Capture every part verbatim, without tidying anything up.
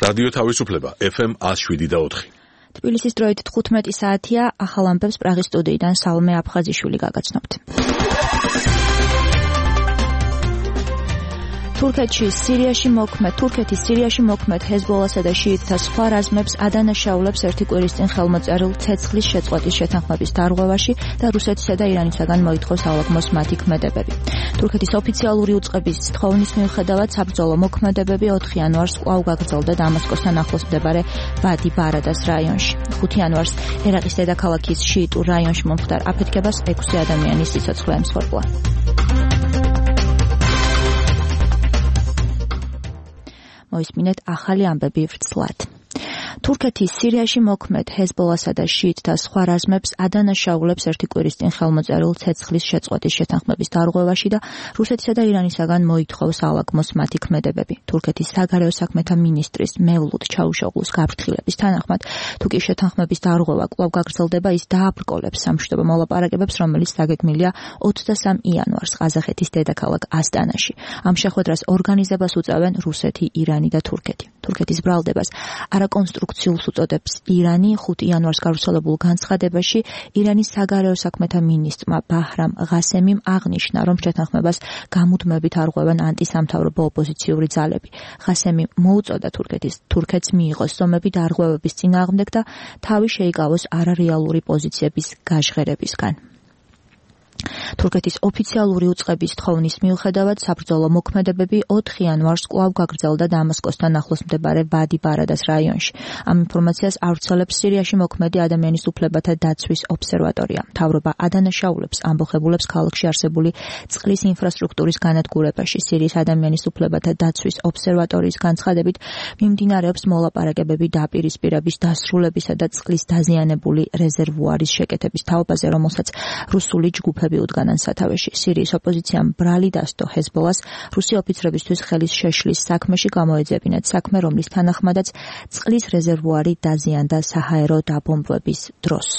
რადიო თავისუფლება ეფ ემ one oh seven და four. თბილისის დროით თხუთმეტი საათია, ახალ ამბებს პრაღის სტუდიიდან სალომე აფხაზიშვილი გაგაცნობთ. თურქეთში სირიაში მოქმედ თურქეთის სირიაში მოქმედ ჰეზბოლასა და შიიტთა სხვა რაზმებს ადანაშაულებს ერთი კვირის წინ ხელმოწერილ ცეცხლის შეწყვეტის შეთანხმების დარღვევაში და რუსეთისა და ირანისაგან მოითხოვს ალაგმოს მათი ქმედებები. თურქეთის ოფიციალური უწყების თხოვნის მიუხედავად საბრძოლო მოქმედებები ოთხ იანვარს კვლავ გაგრძელდა დამასკოსთან ახლოს მდებარე ვადი ბარადას რაიონში. ხუთი იანვარს ერაყის დედაქალაქის შიიტურ რაიონში მომხდარ აფეთქებას ექვსი ადამიანის სიცოცხლე ემსხვერპლა. მოისმინეთ ახალი ამბები ვრცლად. თურქეთის სირიაში მოქმედ ჰეზბოლასა და შიიტთა სხვა რაზმებს ადანაშაულებს ერთი კვირის წინ ხელმოწერილ ცეცხლის შეწყვეტის შეთანხმების დარღვევაში და რუსეთისა და ირანისაგან მოითხოვს ალაგმოს მათი ქმედებები. თურქეთის საგარეო საქმეთა მინისტრის მევლუდ ჩაუშოღლუს გაფრთხილების თანახმად, თუ კი შეთანხმების დარღვევა კვლავ გაგრძელდება, ის დააბრკოლებს სამშვიდობო მოლაპარაკებებს, რომელიც დაგეგმილია ოცდასამ იანვარს ყაზახეთის დედაქალაქ ასტანაში. ამ შეხვედრას ორგანიზებას უწევენ რუსეთი, ირანი და თურქეთი. თურქეთის ბრალდებას არაკონსტრუქციულს უწოდებს ირანი. ხუთი იანვარს გავრცელებულ განცხადებაში ირანის საგარეო საქმეთა მინისტრმა ბაჰრამ ღასემიმ აღნიშნა, რომ შეთანხმებას გამუდმებით არღვევენ ანტისამთავრობო ოპოზიციური ძალები. ღასემიმ მოუწოდა თურქეთის თურქეთს მიიღოს ზომები დარღვევების წინააღმდეგ და თავი შეიკავოს არარეალური პოზიციების გაჟღერებისგან. თურქეთის ოფიციალური უწყების თხოვნის მიუხედავად საბრძოლო მოქმედებები ოთხ იანვარს კვლავ გაგრძელდა დამასკოსთან ახლოს მდებარე ვადი ბარადას რაიონში. ამ ინფორმაციას ავრცელებს სირიაში მოქმედი ადამიანის უფლებათა დაცვის ობსერვატორია. მთავრობა ადანაშაულებს ამბოხებულებს ქალაქში არსებული წყლის ინფრასტრუქტურის განადგურებაში. სირიის ადამიანის უფლებათა დაცვის ობსერვატორიის განცხადებით, მიმდინარეობს მოლაპარაკებები დაპირისპირების დასრულებისა და წყლის დაზიანებული რეზერვუარის შეკეთების თაობაზე, რომელსაც რუსული ჯგუფები უდგანან სათავეში. სირიის ოპოზიციამ ბრალი დასდო ჰეზბოლას რუსი ოფიცრებისთვის ხელის შეშლის საქმეში გამოეძებინათ საქმე, რომლის თანახმადაც წყლის რეზერვუარი დაზიანდა საჰაერო დაბომბვების დროს.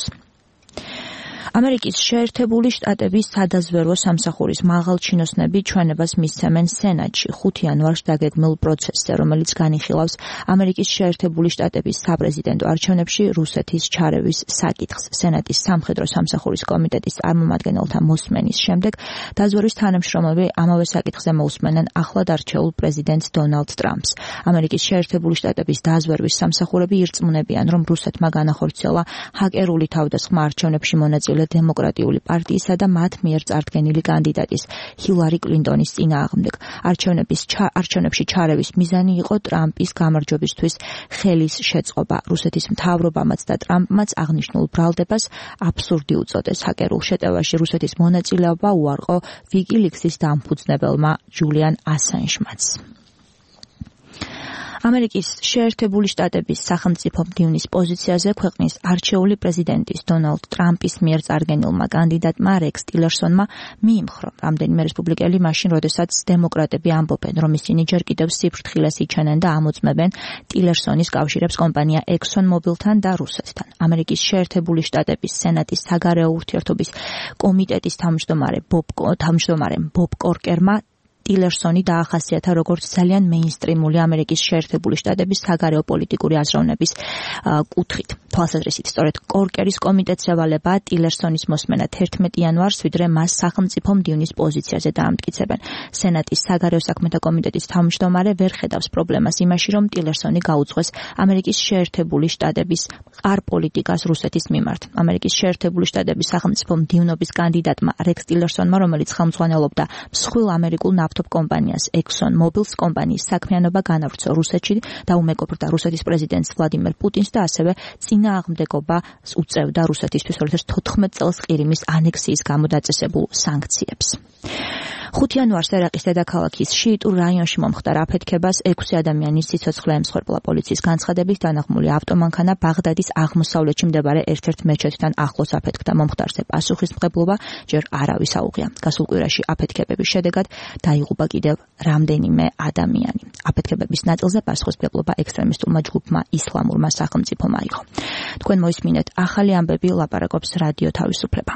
ამერიკის შეერთებული შტატების სადაზვერვო სამსახურის მაღალჩინოსნები ჩვენებას მისცემენ სენატში ხუთი იანვარს დაგეგმილ პროცესზე, რომელიც განიხილავს ამერიკის შეერთებული შტატების საპრეზიდენტო არჩევნებში რუსეთის ჩარევის საკითხს. სენატის სამხედრო სამსახურის კომიტეტის წარმომადგენელთა მოსმენის შემდეგ დაზვერვის თანამშრომლები ამავე საკითხზე მოусმენენ ახლად არჩეულ პრეზიდენტ დონალდ ტრამპს. ამერიკის შეერთებული შტატების დაზვერვის სამსახურები ირწმუნებიან, რომ რუსეთმა განახორციელა ჰაკერული თავდასხმა არჩევნებში მონაწილე დემოკრატიული პარტიისა და მათ მიერ წარდგენილი კანდიდატის ჰილარი კლინტონის წინააღმდეგ. არჩევნების არჩევნებში ჩარევის მიზანი იყო ტრამპის გამარჯვებისთვის ხელის შეწყობა. რუსეთის მთავრობამაც და ტრამპმაც აღნიშნულ ბრალდებას აბსურდი უწოდეს. ჰაკერულ შეტევაში რუსეთის მონაწილეობა უარყო ვიკილიქსის დამფუძნებელმა ჯულიან ასანჟმაც. ამერიკის შეერთებული შტატების სახელმწიფო მდივნის პოზიციაზე ქვეყნის არჩეული პრეზიდენტის დონალდ ტრამპის მიერ წარგენილმა კანდიდატმა რექს ტილერსონმა მიიმხრო რამდენიმე რესპუბლიკელი მაშინ, როდესაც დემოკრატები ამბობენ, რომ ისინი ჯერ კიდევ სიფრთხილეს იჩენენ და ამოწმებენ ტილერსონის კავშირებს კომპანია ექსონ მობილთან და რუსეთთან. ამერიკის შეერთებული შტატების სენატის საგარეო ურთიერთობის კომიტეტის თავმჯდომარე ბობ თავმჯდომარე ბობ კორკერმა ტილერსონი დაახასიათა როგორც ძალიან მეინსტრიმული ამერიკის შეერთებული შტატების საგარეო პოლიტიკური აზროვნების კუთხით. თვალსაზრისით, სწორედ კორკერის კომიტეტს ევალება ტილერსონის მოსმენა თერთმეტი იანვარს, ვიდრე მას სახელმწიფო მდივნის პოზიციაზე დაამტკიცებენ. სენატის საგარეო საქმეთა კომიტეტის თავმჯდომარე ვერ ხედავს პრობლემას იმაში, რომ ტილერსონი გაუძღვეს ამერიკის შეერთებული შტატების მყარ პოლიტიკას რუსეთის მიმართ. ამერიკის შეერთებული შტატების სახელმწიფო მდივნობის კანდიდატმა რექს ტილერსონმა, რომელიც ხელმძღვანელობდა მსხვილ ამერიკულ ნავთობ კომპანიას ექსონ მობილს კომპანიის საქმიანობა განავრცო რუსეთში და უმეგობრდა რუსეთის პრეზიდენტს ვლადიმერ პუტინს და ასევე წინააღმდეგობას უწევდა რუსეთისთვის two thousand fourteen წელს ყირიმის ანექსიის გამო დაწესებულ სანქციებს. ხუთი იანვარს ერაყის დედაქალაქის შიიტურ რაიონში მომხდარ აფეთქებას ექვსი ადამიანის სიცოცხლე ემსხვერპლა. პოლიციის განცხადებით დანაღმული ავტომანქანა ბაღდადის აღმოსავლეთში მდებარე ერთ-ერთ მეჩეთთან ახლოს აფეთქდა. მომხდარზე პასუხისმღებლობა ჯერ არავის აუღია. გასულ კვირაში აფეთქებების შედეგად დაიღუპა კიდევ რამდენიმე ადამიანი. აფეთქებების ნაწილზე პასუხისმგებლობა ექსტრემისტულმა ჯგუფმა ისლამურმა სახელმწიფომ აიღო. თქვენ მოისმინეთ ახალი ამბები, ლაპარაკობს რადიო თავისუფლება.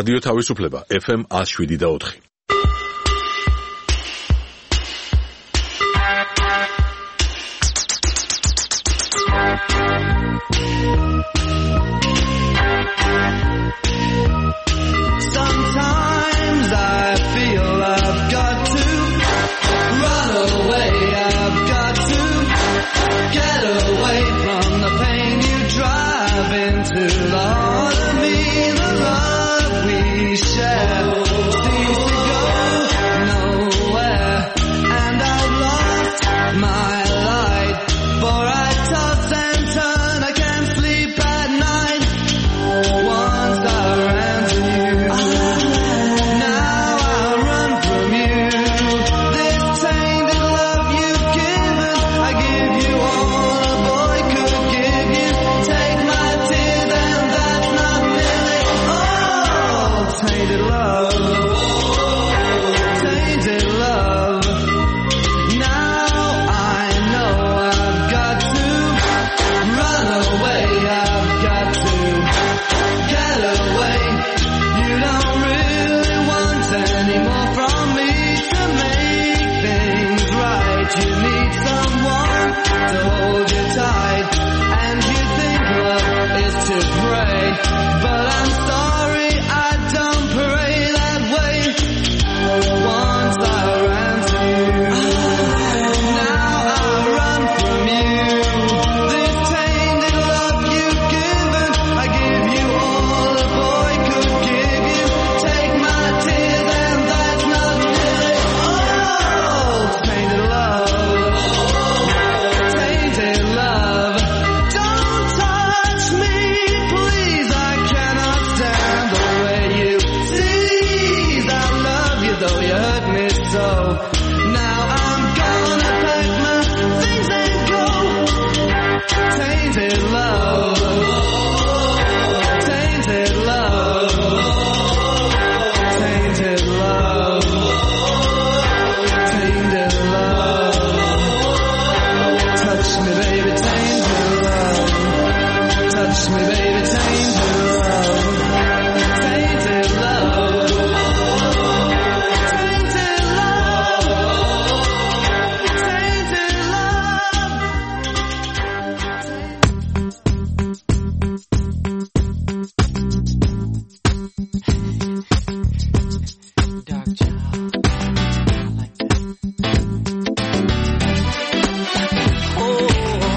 რადიო თავისუფლება ეფ ემ one oh seven და four. Sometimes I feel I've got to run away, I've got to get away from the pain you drive into the heart of me. The love we share seems to go nowhere, and I've lost my light, for I toss and turn, I can't sleep at night. Once I ran to you, now I run from you. This tainted love you've given, I give you all a boy could give you. Take my tears and that's not nearly all. Tainted love, tainted love. Now I know I've got to run away, I've got to get away. You don't really want any more from me to make things right. You need someone to hold you tight, and you think love is to pray, but I'm sorry, I don't pray that way. Once I ran to you, now I run from you. This tainted love you've given, I give you all a boy could give you. Take my tears and that's not nearly all. Tainted love, tainted love. Don't touch me, please, I cannot stand the way you tease. I love you though you hurt me so. Now I'm gonna pack my things and go. Tainted love, tainted love, tainted love, tainted love. Touch me, baby, tainted love. Touch me, baby, tainted love. Tainted love, tainted love, tainted love. Dark child, I like that. Oh.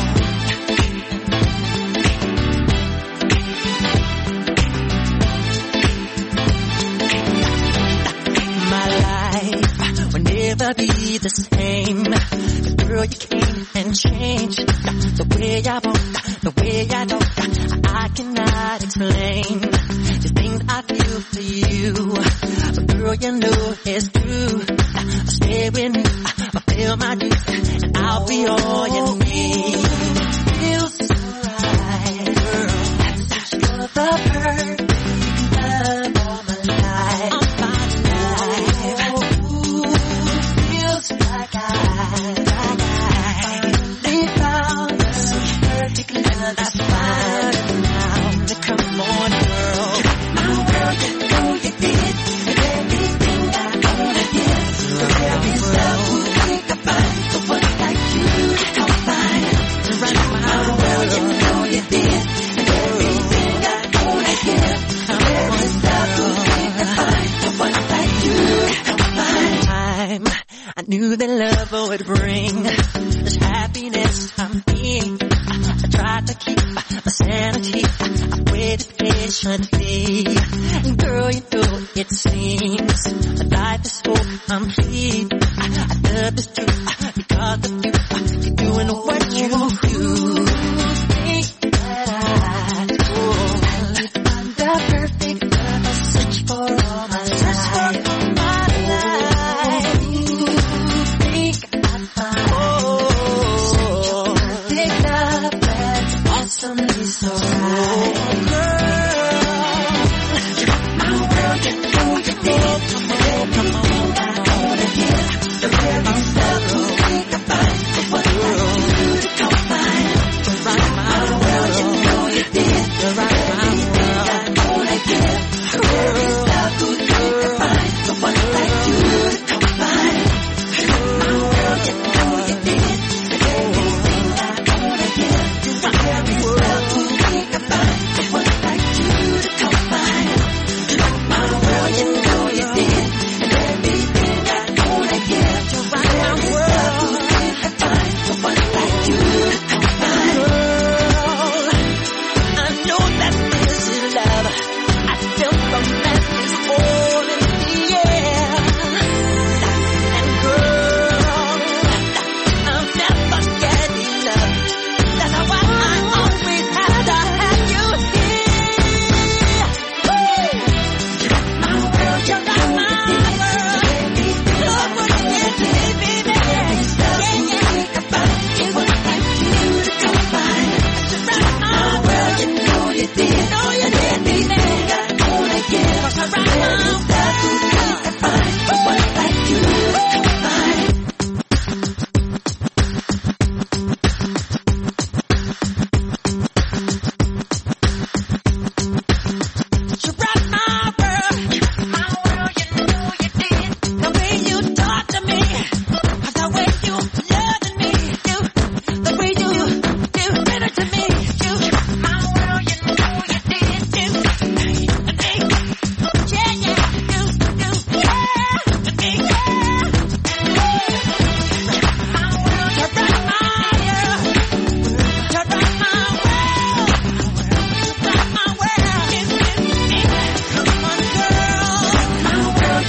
My life will never be the same. 'Cause girl, you came and changed the way I walk, the way I talk. I cannot explain the things I feel for you, but girl, you know it's true. Stay with me, fulfill my dreams, and I'll be all you need. Feels so right, girl. You're the perfect love of my life. Of my life. Ooh, feels like I, like I finally found the perfect love that's fine now. Come on, girl. My world, you know you did everything I wanna give. Every love we could find, the one like you come find. Right, my world, you know you did everything I wanna give. Every love we could find, the one like you come find. Time, I knew that love would bring this happiness I'm being. I tried to keep my sanity. I waited patiently. And girl, you know it seems my life is so complete. I, I love this truth because of you. You're doing what you do. Think that I do. I'll find the perfect love. I search for all my life. Search for all my life. Think I find oh, perfect love that's awesomely so right. My world, you know you did. Come on, I wanna give. The very love we could find. The one like you to come find. My world, you know you did. Everything I wanna give. Every love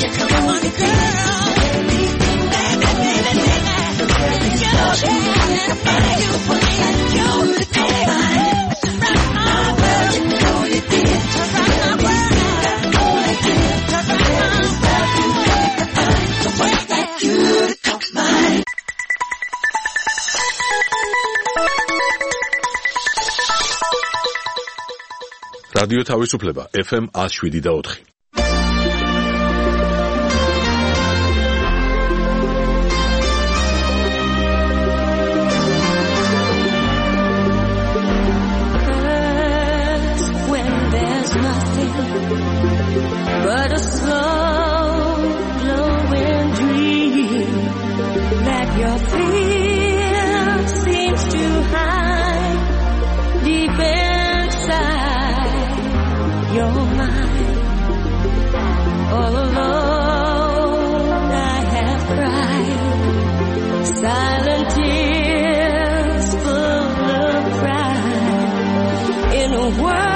რადიო თავისუფლება ეფ ემ one oh seven და four. But a slow glowing dream that your fear seems to hide deep inside your mind. All alone I have cried silent tears full of pride in a world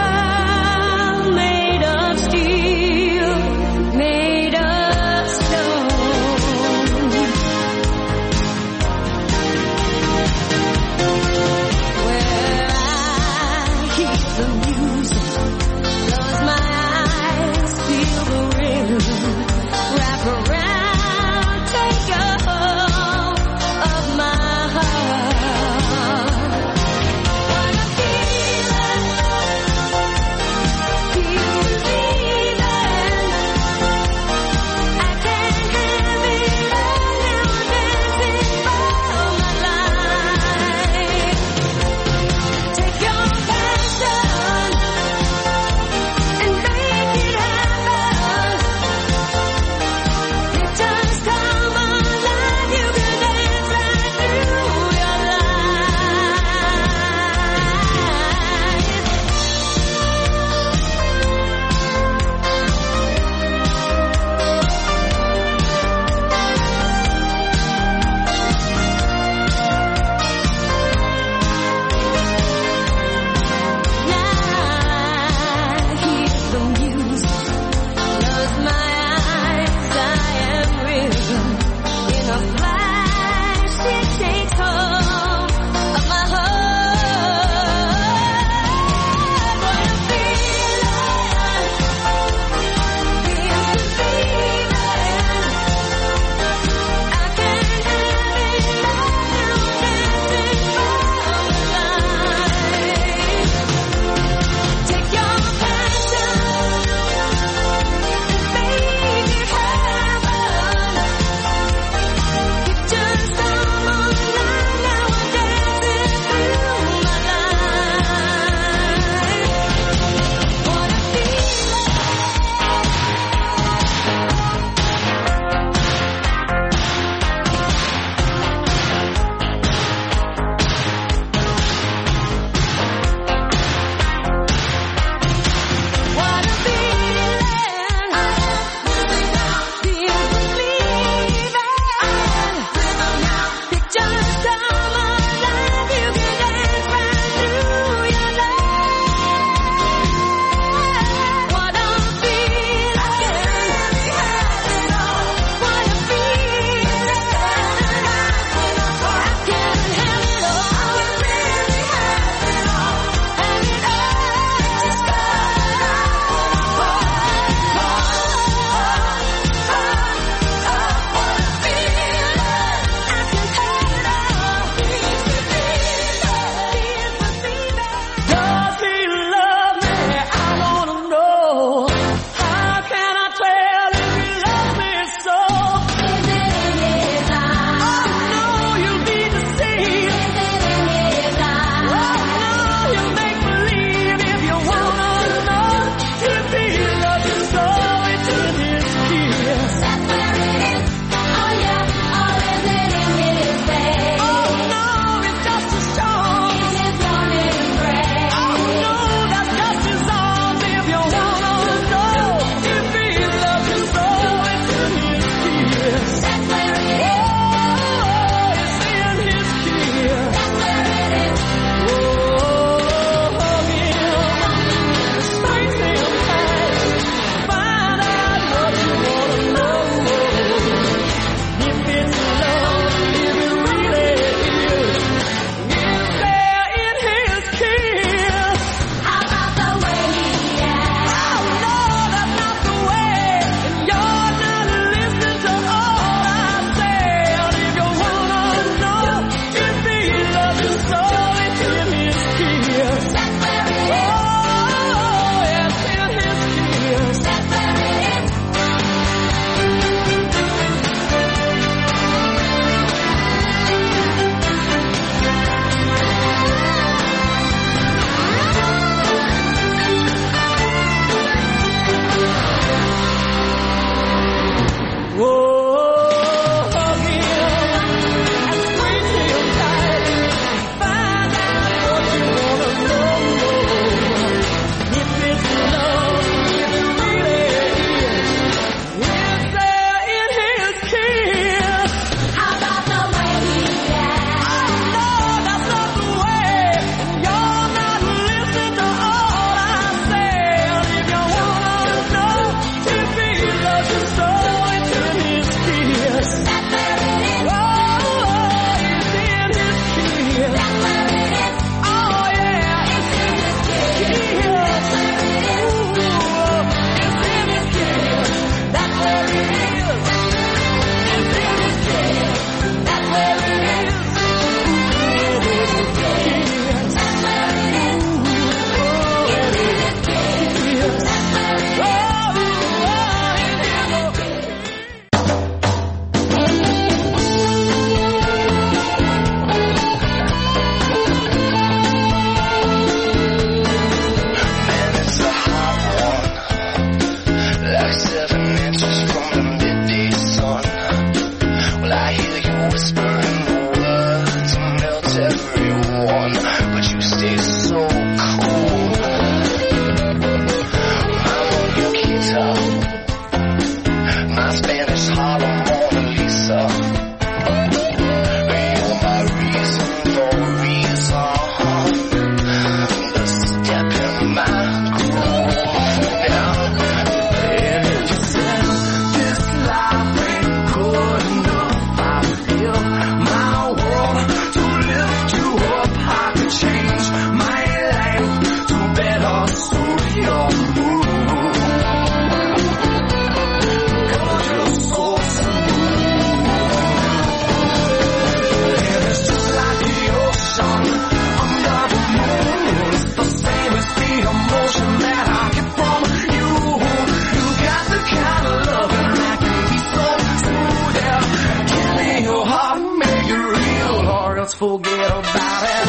Forget about it.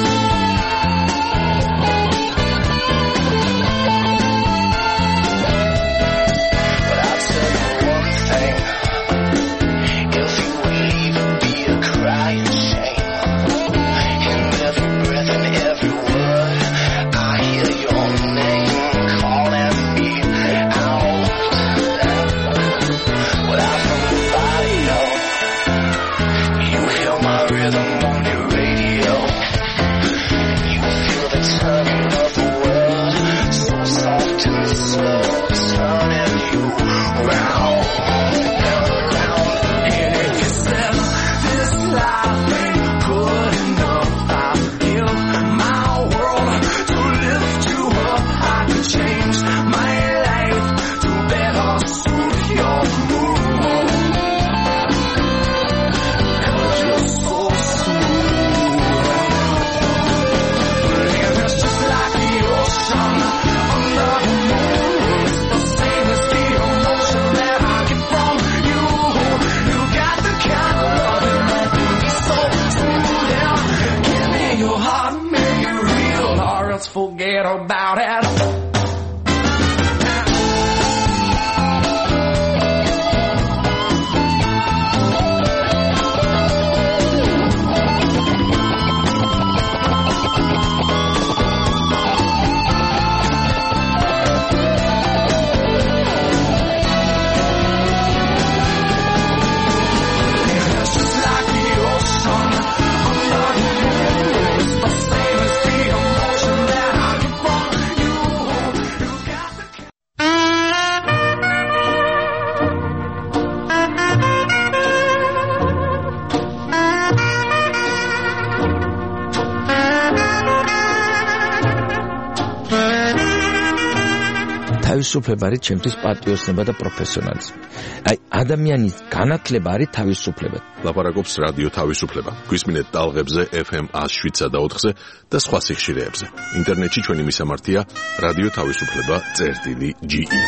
But I'll tell you one thing. If you leave, it'll be a crying shame. In every breath and every word, I hear your name calling me out. Without nobody else, you hear my rhythm. Forget about it. თავისუფლება არის ჩემთვის პატრიოტიზმი და პროფესიონალიზმი. აი, ადამიანის განათლება არის თავისუფლება. ლაპარაკობს რადიო თავისუფლება. გვისმინეთ ტალღებზე ეფ ემ one oh seven და ოთხზე და სხვა სიხშირეებზე. ინტერნეტში ჩვენი მისამართია რადიო თავისუფლება წერტილი ჯი ი.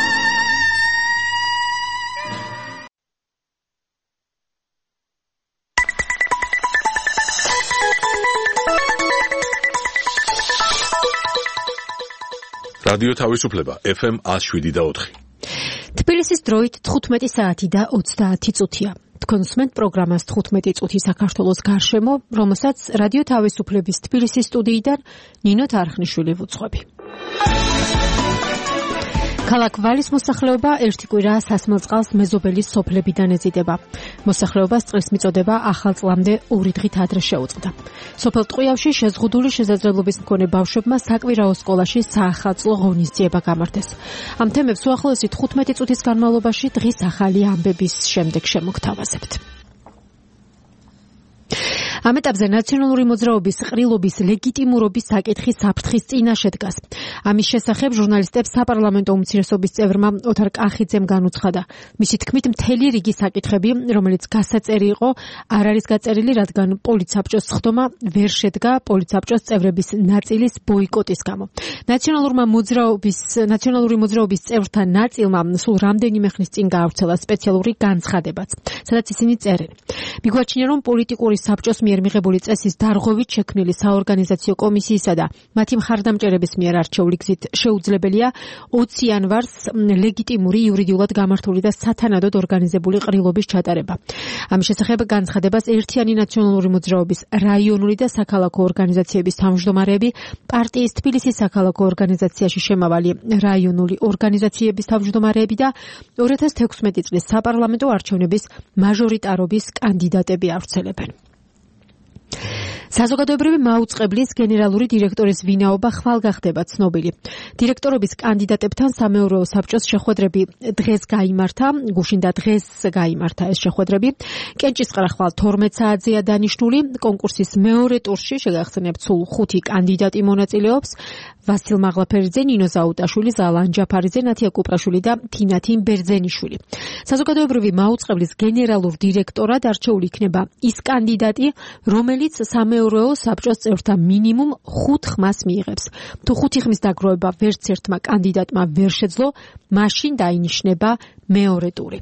რადიო თავისუფლება ეფ ემ one oh seven და ოთხი. თბილისის დროით თხუთმეტი საათი და ოცდაათი წუთია. თქვენ უსმენთ პროგრამას თხუთმეტი წუთი საქართველოს გარშემო, რომელსაც რადიო თავისუფლების თბილისის სტუდიიდან ნინო თარხნიშვილი ვუძღვები. ქალაქ ვალის მოსახლეობა ერთი კვირა სასმელწყალს მეზობელის სოფლებიდან ეზიდება. მოსახლეობას წყლის მიწოდება ახალ წლამდე ორი დღით ადრე შეუწყდა. სოფელ ტყვიავში შეზღუდული შესაძლებლობის მქონე ბავშვებმა საკვირაო სკოლაში საახალწლო ღონისძიება გამართეს. ამ თემებს უახლოესი თხუთმეტი წუთის განმავლობაში დღის ახალი ამბების შემდეგ შემოგთავაზებთ. ამ ეტაპზე ნაციონალური მოძრაობის ყრილობის ლეგიტიმურობის საკითხი საფრთხის წინაშე დგას. ამის შესახებ ჟურნალისტებს საპარლამენტო უმცირესობის წევრმა ოთარ კახიძემ განუცხადა. მისი თქმით, მთელი რიგი საკითხები, რომელიც გასაწერი იყო, არ არის გაწერილი, რადგან პოლიცაბჭოს სხდომა ვერ შედგა პოლიცაბჭოს წევრების ნაწილის ბოიკოტის გამო. ნაციონალურმა მოძრაობის ნაციონალური მოძრაობის წევრთა ნაწილმა სულ რამდენიმე ხნის წინ გაავრცელა სპეციალური განცხადებაც, სადაც ისინი წერენ. მიგვაჩნია, რომ პოლიტიკური საბჭოს მიერ მიღებული წესის დარღვევით შექმნილი საორგანიზაციო კომისიისა და მათი მხარდამჭერების მიერ არჩეული გზით შეუძლებელია ოცი იანვარს ლეგიტიმური იურიდიულად გამართული და სათანადოდ ორგანიზებული ყრილობის ჩატარება. ამის შესახებ განცხადებას ერთიანი ნაციონალური მოძრაობის რაიონული და საქალაქო ორგანიზაციების თავმჯდომარეები, პარტიის თბილისის საქალაქო ორგანიზაციაში შემავალი რაიონული ორგანიზაციების თავმჯდომარეები და ორი ათას თექვსმეტი წლის საპარლამენტო არჩევნების მაჟორიტარობის კანდიდატები ავრცელებენ. საზოგადოებრივი მაუწყებლის გენერალური დირექტორის ვინაობა ხვალ გახდება ცნობილი. დირექტორობის კანდიდატებთან სამეურვეო საბჭოს შეხვედრები დღეს გაიმართა, გუშინ და დღეს გაიმართა ეს შეხვედრები. კენჭისყრა ხვალ თორმეტ საათზეა დანიშნული. კონკურსის მეორე ტურში შეგახსენებთ სულ ხუთი კანდიდატი მონაწილეობს. ვასილ მაღლაფერიძე, ნინო ზაუტაშვილი, ზალან ჯაფარიძე, ნათია კუპრაშვილი და თინათინ ბერძენიშვილი. საზოგადოებრივი მაუწყებლის გენერალურ დირექტორად არჩეული იქნება ის კანდიდატი, რომელიც სამეურვეო საბჭოს წევრთა მინიმუმ ხუთ ხმას მიიღებს. თუ ხუთი ხმის დაგროვება ვერც ერთმა კანდიდატმა ვერ შეძლო, მაშინ დაინიშნება მეორე ტური.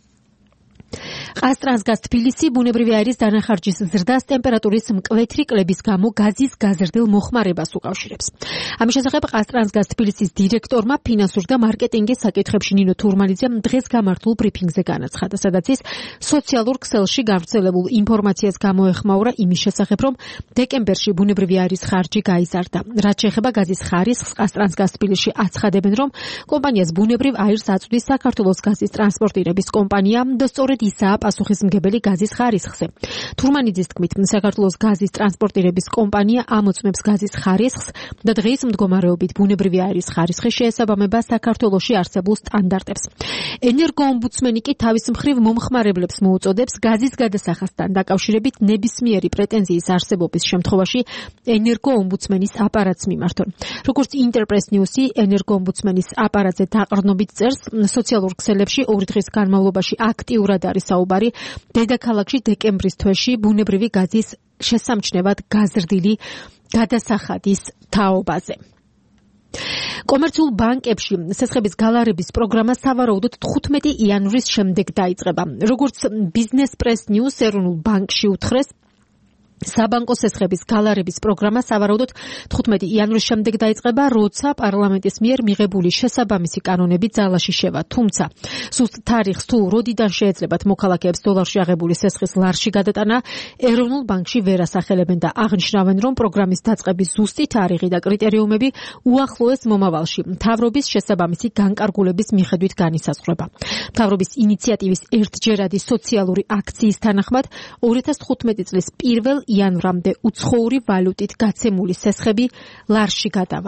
ყაზტრანსგაზ თბილისი ბუნებრივი აირის დანახარჯის ზრდას ტემპერატურის მკვეთრი კლების გამო გაზის გაზრდილ მოხმარებას უკავშირებს. ამის შესახებ ყაზტრანსგაზ თბილისის დირექტორმა ფინანსურ და მარკეტინგის საკითხებში ნინო თურმანიძემ დღეს გამართულ ბრიფინგზე განაცხადა, სადაც ის სოციალურ ქსელში გავრცელებულ ინფორმაციას გამოეხმაურა იმის შესახებ, რომ დეკემბერში ბუნებრივი აირის ხარჯი გაიზარდა. რაც შეეხება გაზის ხარისხს, ყაზტრანსგაზ თბილისში აცხადებენ, რომ კომპანიას ბუნებრივ აირს აწვდის საქართველოს გაზის ტრანსპორტირების კომპანია და სწორედ ისაა პასუხისმგებელი გაზის ხარისხზე. თურმანიძის თქმით, საქართველოს გაზის ტრანსპორტირების კომპანია ამოწმებს გაზის ხარისხს და დღის მდგომარეობით ბუნებრივი აირის ხარისხი შეესაბამება საქართველოში არსებულ სტანდარტებს. ენერგოომბუდსმენი კი თავის მხრივ მომხმარებლებს მოუწოდებს გაზის გადასახადთან დაკავშირებით ნებისმიერი პრეტენზიის არსებობის შემთხვევაში ენერგოომბუდსმენის აპარატს მიმართონ. როგორც ინტერპრეს ნიუსი ენერგოომბუდსმენის აპარატზე დაყრდნობით წერს, სოციალურ ქსელებში ორი დღის განმავლობაში აქტიურად არის საუბარი დედაქალაქში დეკემბრის თვეში ბუნებრივი გაზის შესამჩნევად გაზრდილი გადასახადის თაობაზე. კომერციულ ბანკებში სესხების გალარების პროგრამა სავარაუდოდ თხუთმეტი იანვრის შემდეგ დაიწყება. როგორც ბიზნეს პრეს ნიუს ეროვნულ ბანკში უთხრეს, საბანკო სესხების გალარების პროგრამა სავარაუდოდ თხუთმეტი იანვრის შემდეგ დაიწყება, როცა პარლამენტის მიერ მიღებული შესაბამისი კანონები ძალაში შევა. თუმცა, სუსტ თარიღს თუ როდიდან შეეძლებათ მოქალაქეებს დოლარში აღებული სესხის ლარში გადატანა, ეროვნულ ბანკში ვერ ასახელებენ და აღნიშნავენ, რომ პროგრამის დაწყების ზუსტი თარიღი და კრიტერიუმები უახლოეს მომავალში მთავრობის შესაბამისი განკარგულების მიხედვით განისაზღვრება. მთავრობის ინიციატივის ერთჯერადი სოციალური აქციის თანახმად ორი ათას თხუთმეტი წლის პირველ იანვრამდე უცხოური ვალუტით გაცემული სესხები ლარში გადავა.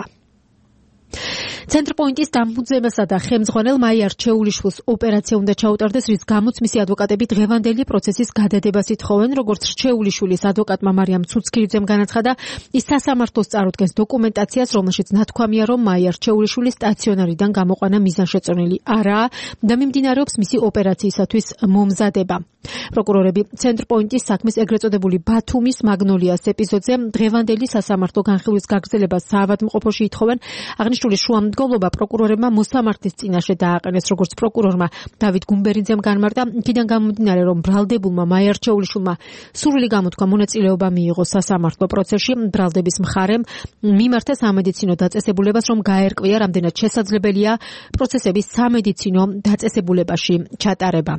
ცენტრპოინტის დამფუძნებასა და ხელმძღვანელ მაია რჩეულიშვილს ოპერაცია უნდა ჩაუტარდეს, რის გამოც მისი ადვოკატები დღევანდელი პროცესის გადადებას ითხოვენ. როგორც რჩეულიშვილის ადვოკატმა მარიამ ცუცქირიძემ განაცხადა, ის სასამართლოს წარუდგენს დოკუმენტაციას, რომელშიც ნათქვამია, რომ მაია რჩეულიშვილის სტაციონარიდან გამოყვანა მიზანშეწონილი არაა და მიმდინარეობს მისი ოპერაციისათვის მომზადება. პროკურორები ცენტრპოინტის საქმის ეგრეთ წოდებული ბათუმის მაგნოლიას ეპიზოდზე დღევანდელი სასამართლო განხილვის გაგრძელებას საავადმყოფოში ითხოვენ. აღნიშნული შუამდგომლობა პროკურორებმა მოსამართლის წინაშე დააყენეს, როგორც პროკურორმა დავით გუმბერიძემ განმარტა, იქიდან გამომდინარე, რომ ბრალდებულმა მაია რჩეულიშვილმა სრული გამოთქვა მონაწილეობა მიიღო სასამართლო პროცესში, ბრალდების მხარემ მიმართა სამედიცინო დაწესებულებას, რომ გაერკვია, რამდენად შესაძლებელია პროცესების სამედიცინო დაწესებულებაში ჩატარება.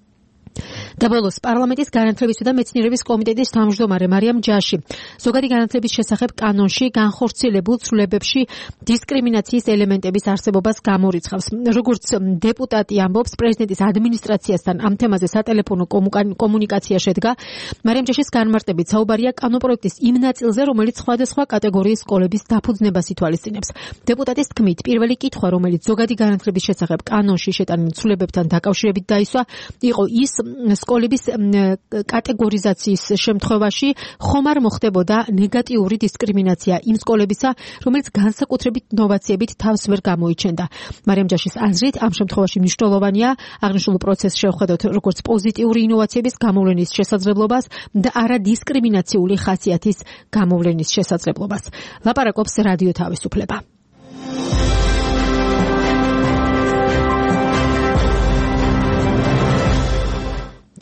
და ბოლოს პარლამენტის განათლებისა და მეცნიერების კომიტეტის თავმჯდომარე მარიამ ჯაში ზოგადი განათლების შესახებ კანონში განხორციელებულ ცვლილებებში დისკრიმინაციის ელემენტების არსებობას გამორიცხავს. როგორც დეპუტატი ამბობს, პრეზიდენტის ადმინისტრაციასთან ამ თემაზე სატელეფონო კომუნიკაცია შედგა. მარიამ ჯაშის განმარტებით საუბარია კანონპროექტის იმ ნაწილზე, რომელიც სხვადასხვა კატეგორიის სკოლების დაფუძნებას ითვალისწინებს. დეპუტატის თქმით, პირველი კითხვა, რომელიც ზოგადი განათლების შესახებ კანონში შეტანილ ცვლილებებთან დაკავშირებით დაისვა, იყო ის, სკოლების კატეგორიზაციის შემთხვევაში ხომ არ მოხდებოდა ნეგატიური დისკრიმინაცია იმ სკოლებისა, რომელიც განსაკუთრებით ნოვაციებით თავს ვერ გამოიჩენდა. მარიამ ჯაშის აზრით, ამ შემთხვევაში მნიშვნელოვანია აღნიშნულ პროცესს შევხედოთ როგორც პოზიტიური ინოვაციების გამოვლენის შესაძლებლობას და არა დისკრიმინაციული ხასიათის გამოვლენის შესაძლებლობას. ლაპარაკობს რადიო თავისუფლება.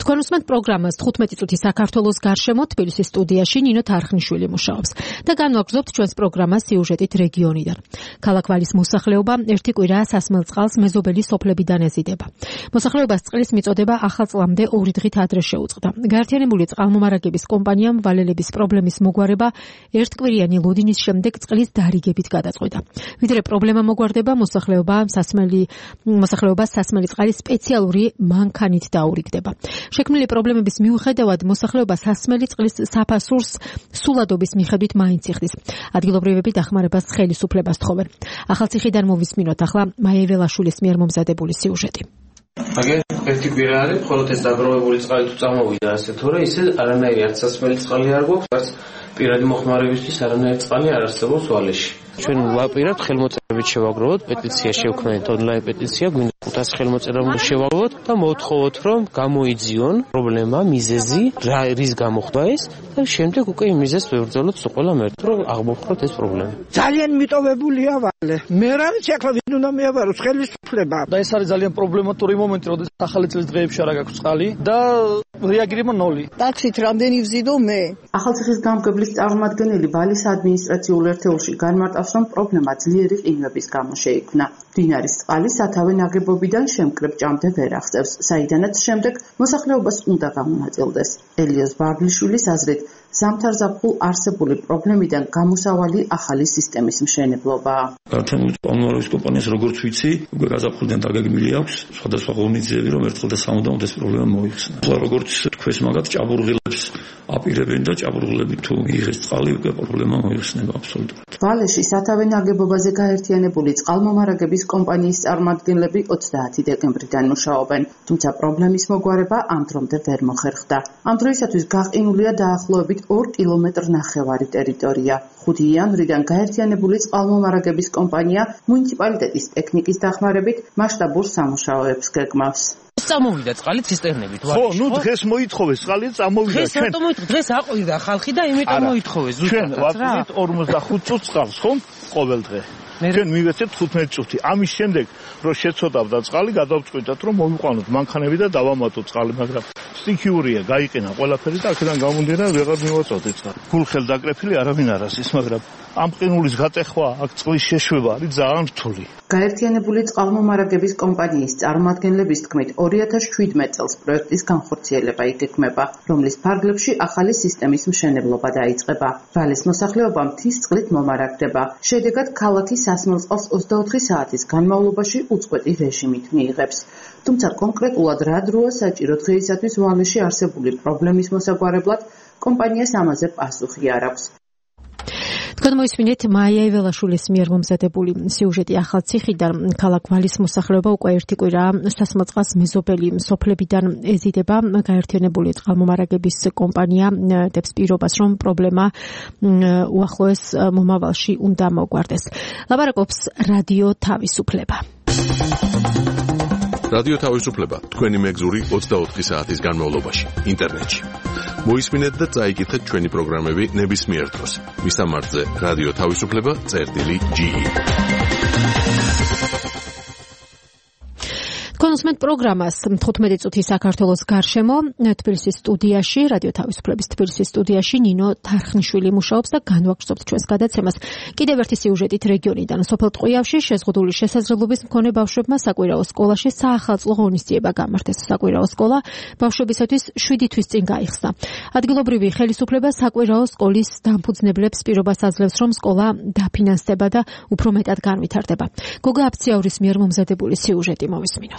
თქვენ უსმენთ პროგრამას თხუთმეტი წუთი საქართველოს გარშემო თბილისის სტუდიაში ნინო თარხნიშვილი მუშაობს და განვაგრძობთ ჩვენს პროგრამას სიუჟეტით რეგიონიდან. ქალაქ ვალის მოსახლეობა ერთი კვირაა სასმელწყალს მეზობელი სოფლებიდან ეზიდება. მოსახლეობას წყლის მიწოდება ახალ წლამდე ორი დღით ადრე შეუწყდა. გაერთიანებული წყალმომარაგების კომპანიამ ვალელების პრობლემის მოგვარება ერთკვირიანი ლოდინის შემდეგ წყლის დარიგებით გადაწყვიტა. ვიდრე პრობლემა მოგვარდება, მოსახლეობა სასმელი მოსახლეობას სასმელი წყალის სპეციალური მანქანით დაურიგდება. შექმნილი პრობლემების მიუხედავად მოსახლეობა სასმელი წყლის საფასურს სულადობის მიხედვით მაინც იხდის. ადგილობრივები დახმარებას ხელისუფლებას თხოვენ. ახალციხიდან მოვისმინოთ ახლა მაია ველაშვილის მიერ მომზადებული სიუჟეტი. აგერ ერთი კვირა არის, მხოლოდ ეს დაგროვებული წყალი თუ წამოვიდა ასე თორე ისე არანაირი არც სასმელი წყალი არ გვაქვს, არც პირადი მოხმარებისთვის არანაირი წყალი არ არსებობს ვალეში. ჩვენ ვაპირებთ ხელმოწერებით შევაგროვოთ, პეტიცია შევქმნით, ონლაინ პეტიცია, გვინდა ხუთას ხელმოწერა შევაგროვოთ და მოვთხოვოთ, რომ გამოიძიონ პრობლემა, მიზეზი, რა რის გამოხდა ეს და შემდეგ უკვე იმ მიზეზს ვებრძოლოთ ყველა მერტ, რომ აღმოფხვროთ ეს პრობლემა. ძალიან მიტოვებულია ვალე. მე რა ვიცი, ახლა ვინ უნდა მიაბაროს ხელისუფლება. და ეს არის ძალიან პრობლემატური მომენტი, როდესაც ახალი წლის დღეებში არ აქვს წყალი და რეაგირება ნოლი. ტაქსით რამდენი ვზიდო მე? ახალციხის გამგებლის წარმომადგენელი ვალის ადმინისტრაციულ ერთეულში განმარტავს, რომ პრობლემა ძლიერი ყინვების გამო შეიქმნა. მდინარის წყალი სათავე ნაგებობიდან შემკრებ ჭამდე ვერ აღწევს, საიდანაც შემდეგ მოსახლეობას უნდა გამონაწილდეს. ელიოზ ბაბლიშვილის აზრით, ზამთარ-ზაფხულ არსებული პრობლემიდან გამოსავალი ახალი სისტემის მშენებლობაა. გაერთიანებული წყალმომარაგების კომპანიას როგორც ვიცი, უკვე გაზაფხულიდან დაგეგმილი აქვს სხვადასხვა ღონისძიებები, რომ ერთხელ და სამუდამოდ ეს პრობლემა მოიხსნა. ახლა როგორც თქვენს მაგათ ჭაბურღილებს აპირებენ და ჭაბურღილები თუ მიიღეს წყალი, უკვე პრობლემა მოიხსნება აბსოლუტურად. ვალეში სათავე ნაგებობაზე გაერთიანებული წყალმომარაგების კომპანიის წარმომადგენლები ოცდაათი დეკემბრიდან მუშაობენ, თუმცა პრობლემის მოგვარება ამ დრომდე ვერ მოხერხდა. ამ დროისათვის გაყინულია დაახლოებით ორ კილომეტრ ნახევარი ტერიტორია. ხუთი იანვრიდან გაერთიანებული წყალმომარაგების კომპანია მუნიციპალიტეტის ტექნიკის დახმარებით მასშტაბურ სამუშაოებს გეგმავს. წამოვიდა წყალი ცისტერნებით ვალეში. ხო, ნუ დღეს მოითხოვეს წყალი, წამოვიდა. ჩვენ რატომ მოითხოვეს? დღეს აყვირდა ხალხი და იმიტომ მოითხოვეს ზუსტად. ჩვენ ვაწყდით ორმოცდახუთ წუთს წყალს, ხომ? ყოველ დღე. ჩვენ მივეცეთ თხუთმეტი წუთი. ამის შემდეგ, რომ შეცოდავდა წყალი, გადავწყვიტეთ, რომ მოვიყვანოთ მანქანები და დავამატოთ წყალი, მაგრამ სტიქიურია, გაიყინა ყველაფერი და აქედან გამომდინარე ვეღარ მივაწოდეთ წყალი. გულხელ დაკრეფილი არავინ არ არის, მაგრამ ამ ყინულის გატეხვა, აქ წყლის შეშვება არის ძალიან რთული. გაერთიანებული წყალმომარაგების კომპანიის წარმომადგენლების თქმით, ორი ათას შვიდმეტ წელს პროექტის განხორციელება იგეგმება, რომლის ფარგლებში ახალი სისტემის მშენებლობა დაიწყება. ვალეს მოსახლეობა მთის წყლით მომარაგდება. შედეგად ქალაქი სასმელწყალს ოცდაოთხი საათის განმავლობაში უწყვეტი რეჟიმით მიიღებს. თუმცა კონკრეტულად რა დროა საჭირო დღეისათვის ვალეში არსებული პრობლემის მოსაგვარებლად, კომპანიას ამაზე პასუხი არ აქვს. თქვენ მოისმინეთ მაია ველაშვილის მიერ მომზადებული სიუჟეტი ახალციხიდან. ქალაქ ვალის მოსახლეობა უკვე ერთი კვირაა სასმელწყალს მეზობელი სოფლებიდან ეზიდება. გაერთიანებული წყალმომარაგების კომპანია დებს პირობას, რომ პრობლემა უახლოეს მომავალში უნდა მოგვარდეს. ლაპარაკობს რადიო თავისუფლება. რადიო თავისუფლება თქვენი მეგზური ოცდაოთხი საათის განმავლობაში ინტერნეტში. მოისმინეთ და წაიკითხეთ ჩვენი პროგრამები ნებისმიერ დროს. მისამართზე რადიო თავისუფლება წერტილი ჯი. თქვენ უსმენთ პროგრამას თხუთმეტი წუთი საქართველოს გარშემო. თბილისის სტუდიაში, რადიო თავისუფლების თბილისის სტუდიაში ნინო თარხნიშვილი მუშაობს და განვაგრძობთ ჩვენს გადაცემას. კიდევ ერთი სიუჟეტით რეგიონიდან. სოფელ ტყვიავში შეზღუდული შესაძლებლობის მქონე ბავშვებმა საკვირაო სკოლაში საახალწლო ღონისძიება გამართეს. საკვირაო სკოლა ბავშვებისათვის შვიდი თვის წინ გაიხსნა. ადგილობრივი ხელისუფლება საკვირაო სკოლის დამფუძნებლებს პირობას აძლევს, რომ სკოლა დაფინანსდება და უფრო მეტად განვითარდება. გოგა აფციაურის მიერ მომზადებული სიუჟეტი მოვისმინოთ.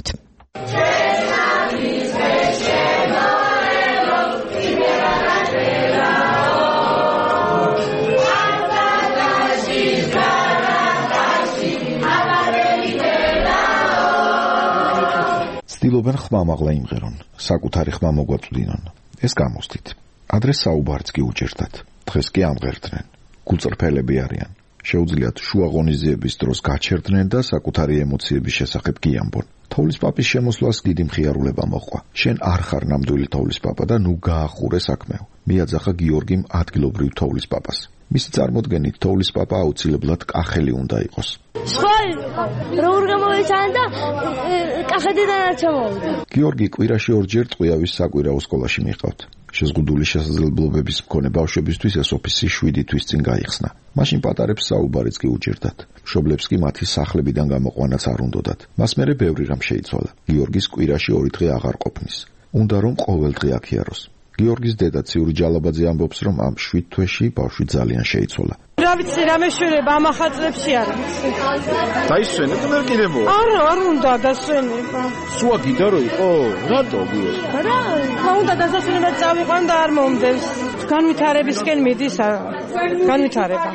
ცდილობენ ხმამაღლა იმღერონ, საკუთარი ხმა მოგვაწვდინონ. ეს გამოსდით. ადრე საუბარიც კი უჭირდათ, დღეს კი ამღერდნენ. გულწრფელები არიან. შეუძლიათ შუა ღონისძიების დროს გაჩერდნენ და საკუთარი ემოციების შესახებ კი ამბონ. თოვლის პაპის შემოსვლას დიდი მხიარულება მოყვა. შენ არ ხარ ნამდვილი თოვლის პაპა და ნუ გაახურე საქმეო. მიაძახა გიორგიმ ადგილობრივ თოვლის პაპას. მისი წარმოდგენით თოვლის პაპა აუცილებლად კახელი უნდა იყოს. სხვა როგორ გამოიცანა და კახეთიდან არ ჩამოვიდა. გიორგი კვირაში ორჯერ ტყვიავის საკვირაო სკოლაში მიჰყავთ. შეზღუდული შესაძლებლობების მქონე ბავშვებისთვის ეს ოფისი შვიდი თვის წინ გაიხსნა. მაშინ პატარებს საუბარიც კი უჭირდათ. მშობლებს კი მათი სახლებიდან გამოყვანაც არ უნდოდათ. მას მერე ბევრი რამ შეიცვალა. გიორგის კვირაში ორი დღე აღარ ყოფნის. უნდა რომ ყოველ დღე აქ იაროს. გიორგის დედა ციური ჯალაბაძე ამბობს, რომ ამ შვიდ თვეში ბავშვი ძალიან შეიცვალა. რა ვიცი, რა მეშვენება ამ ახალწლებში არ ვიცი. დაისვენეთ მე კიდე მო. არა, არ უნდა დასვენება. სუა გიდა რო იყო? რატო გიოს? რა, რა უნდა დასვენება წავიყვან და არ მომდევს. განვითარებისკენ მიდის განვითარება.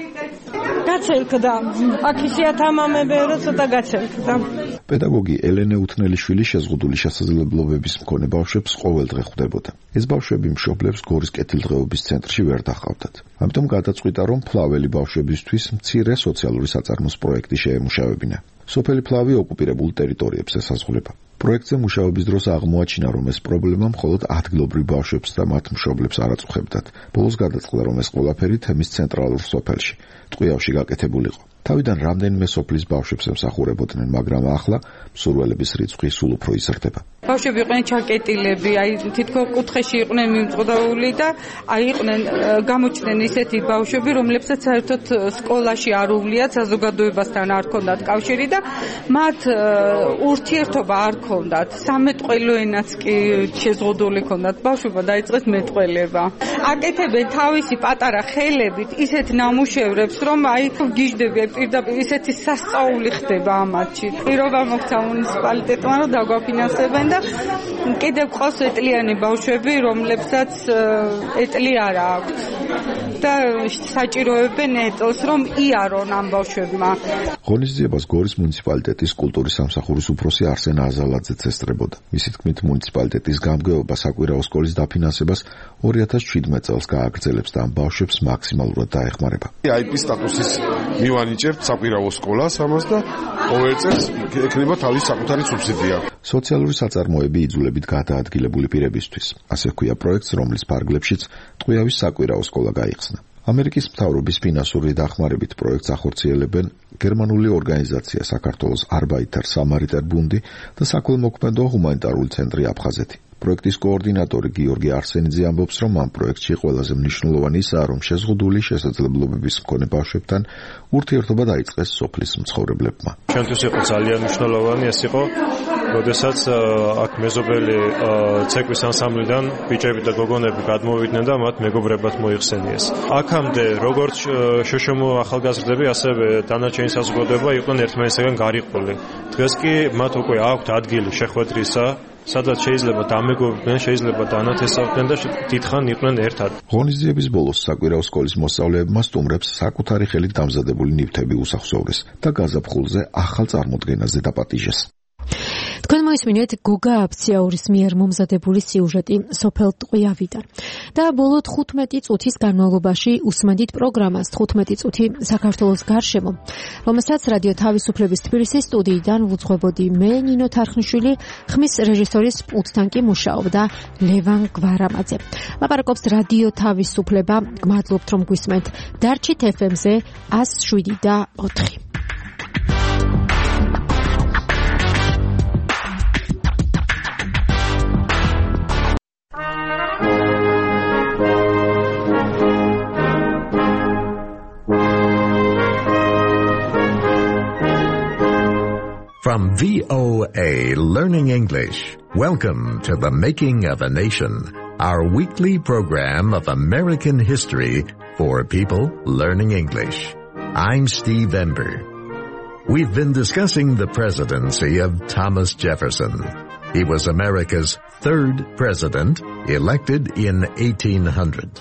გაცელკდა. აქ ისიათამამები რო ცოტა გაცელკდა. პედაგოგი ელენე უთნელიშვილი შეზღუდული შესაძლებლობების მქონე ბავშვებს ყოველ დღე ხვდებოდა. ეს ბავშვები მშობლებს გორის კეთილდღეობის ცენტრში ვერ დახავდათ. ამიტომ გადაწყვიტა, რომ ფლაველი ბავშვებისთვის მცირე სოციალური საწარმოს პროექტი შეემუშავებინა. სოფელი ფლავი ოკუპირებულ ტერიტორიებს ესაზღვრება. პროექტზე მუშაობის დროს აღმოაჩინა, რომ ეს პრობლემა მხოლოდ ადგილობრივ ბავშვებს და მათ მშობლებს არ აწუხებდათ. ბოლოს გადაწყდა, რომ ეს ყველაფერი თემის ცენტრალურ სოფელში, ტყვიავში გაკეთებულიყო. თავიდან რამდენიმე სოფლის ბავშვებს ემსახურებოდნენ, მაგრამ ახლა მსურველების რიცხვი სულ უფრო იზრდება. ბავშვები იყვნენ ჩაკეტილები, აი თითქოს კუთხეში იყვნენ მიმწყდაული და აი იყვნენ გამოჩნდნენ ისეთი ბავშვები, რომლებსაც საერთოდ სკოლაში არ უვლიათ, საზოგადოებასთან არ ჰქონდათ კავშირი და მათ ურთიერთობა არ ჰქონდათ. სამეტყველო ენაც კი შეზღუდული ჰქონდათ. ბავშვობა დაიწყეს მეტყველება. აკეთებენ თავისი პატარა ხელებით ისეთ ნამუშევრებს, რომ აი გიждები პირდაპირ ისეთი სასწაული ხდება ამათში. პირობა მოქცა მუნიციპალიტეტმა, რომ დაგვაფინანსებენ და კიდევ ყავს ეტლიანი ბავშვები, რომლებსაც ეტლი არ აქვთ. და საჭიროებენ ეტლს, რომ იარონ ამ ბავშვებმა. ღონისძიებას გორის მუნიციპალიტეტის კულტურის სამსახურის უფროსი არსენ აზალაძეც ესწრებოდა. მისი თქმით, მუნიციპალიტეტის გამგეობა საკვირაო სკოლის დაფინანსებას ორი ათას შვიდმეტ წელს გააგრძელებს და ამ ბავშვებს მაქსიმალურად დაეხმარება. აი პი სტატუსის მივანიჭებთ საკვირაო სკოლას ამას და ყოველ წელს ექნება თავის საკუთარი სუბსიდია. სოციალური საწარმოები იძულებით გადაადგილებული პირებისთვის. ასე ჰქვია პროექტს, რომლის ფარგლებშიც ტყვიავის საკვირაო სკოლა გაიხსნა. ამერიკის მთავრობის ფინანსური დახმარებით პროექტს ახორციელებენ გერმანული ორგანიზაცია საქართველოს Arbeiter Samariter Bund და საქველმოქმედო ჰუმანიტარული ცენტრი აფხაზეთი. პროექტის კოორდინატორი გიორგი არსენიძე ამბობს, რომ ამ პროექტში ყველაზე მნიშვნელოვანი ისაა, რომ შეზღუდული შესაძლებლობების მქონე ბავშვებთან ურთიერთობა დაიწყეს სოფლის მცხოვრებლებმა. ჩვენთვის იყო ძალიან მნიშვნელოვანი ეს იყო, როდესაც აქ მეზობელი ცეკვის ანსამბლიდან ბიჭები და გოგონები გადმოვიდნენ და მათ მეგობრებად მოიხსენიეს. აქამდე როგორც შოშომო ახალგაზრდები, ასევე დანარჩენი საზოგადოება იყვნენ ერთმანეთისგან გარიყული. დღეს კი მათ უკვე აქვთ ადგილი შეხვედრისა, სადაც შეიძლება დამეგობრდნენ, შეიძლება დანათესავდნენ და დიდხან იყვნენ ერთად. ღონისძიების ბოლოს საკვირაო სკოლის მოსწავლეებმა სტუმრებს საკუთარი ხელით დამზადებული ნივთები უსახსოვრეს და გაზაფხულზე ახალ წარმოდგენაზე დაპატიჟეს. თქვენ მოისმინეთ გოგა აფციაურის მიერ მომზადებული სიუჟეტი სოფელ ტყვიავიდან და ბოლო თხუთმეტი წუთის განმავლობაში უსმენთ პროგრამას თხუთმეტი წუთი საქართველოს გარშემო, რომელსაც რადიო თავისუფლების თბილისის სტუდიიდან ვუძღვებოდი მე ნინო თარხნიშვილი, ხმის რეჟისორის პულტთან კი მუშაობდა ლევან გვარამაძე. ლაპარაკობს რადიო თავისუფლება, გმადლობთ რომ გვისმენთ. დარჩით ეფ ემ-ზე ას შვიდი და ოთხი. From V O A Learning English, welcome to The Making of a Nation, our weekly program of American history for people learning English. I'm Steve Ember. We've been discussing the presidency of Thomas Jefferson. He was America's third president, elected in eighteen hundred.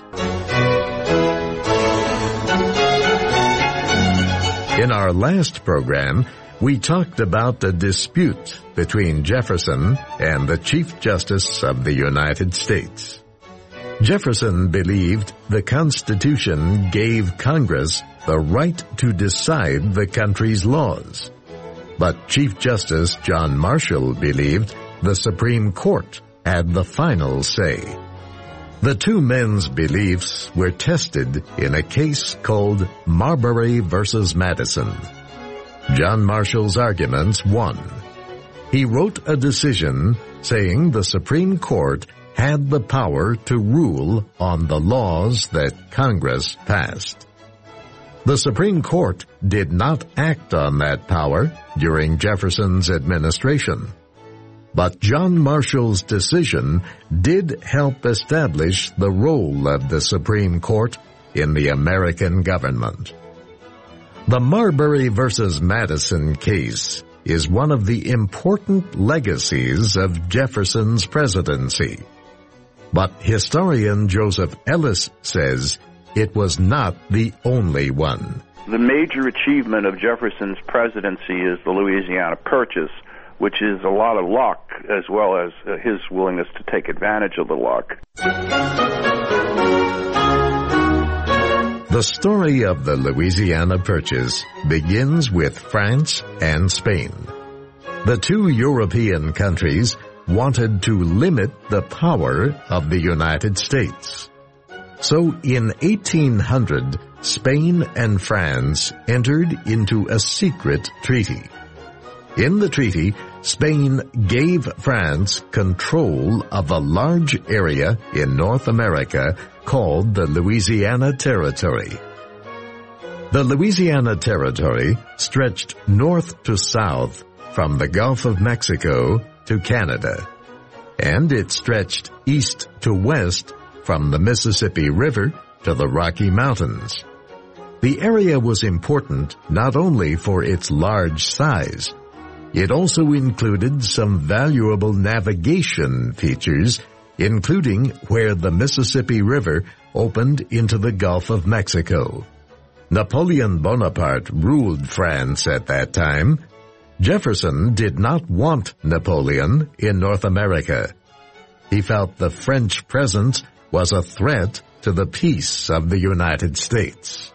In our last program, we talked about the dispute between Jefferson and the Chief Justice of the United States. Jefferson believed the Constitution gave Congress the right to decide the country's laws. But Chief Justice John Marshall believed the Supreme Court had the final say. The two men's beliefs were tested in a case called Marbury versus Madison. John Marshall's arguments won. He wrote a decision saying the Supreme Court had the power to rule on the laws that Congress passed. The Supreme Court did not act on that power during Jefferson's administration. But John Marshall's decision did help establish the role of the Supreme Court in the American government. The Marbury versus Madison case is one of the important legacies of Jefferson's presidency. But historian Joseph Ellis says it was not the only one. The major achievement of Jefferson's presidency is the Louisiana Purchase, which is a lot of luck as well as uh, his willingness to take advantage of the luck. The story of the Louisiana Purchase begins with France and Spain. The two European countries wanted to limit the power of the United States. So in eighteen hundred, Spain and France entered into a secret treaty. In the treaty, Spain gave France control of a large area in North America called the Louisiana Territory. The Louisiana Territory stretched north to south from the Gulf of Mexico to Canada, and it stretched east to west from the Mississippi River to the Rocky Mountains. The area was important not only for its large size, it also included some valuable navigation features, including where the Mississippi River opened into the Gulf of Mexico. Napoleon Bonaparte ruled France at that time. Jefferson did not want Napoleon in North America. He felt the French presence was a threat to the peace of the United States.